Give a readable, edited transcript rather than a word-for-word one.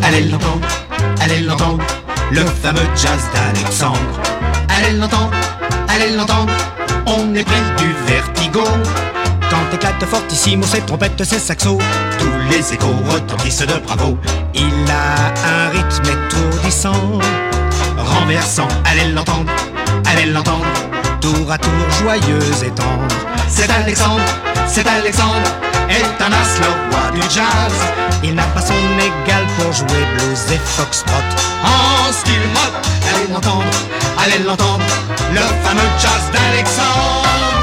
allez l'entendre, le fameux jazz d'Alexandre. Allez l'entendre, on est pris du vertigo. Quand éclate fortissimo, ses trompettes, ses saxos, tous les échos retentissent de bravo. Il a un rythme étourdissant, renversant, allez l'entendre, tour à tour joyeux et tendre. C'est Alexandre, est un as, le roi du jazz. Il n'a pas son égal pour jouer blues et foxtrot. En style rock, allez l'entendre, le fameux jazz d'Alexandre.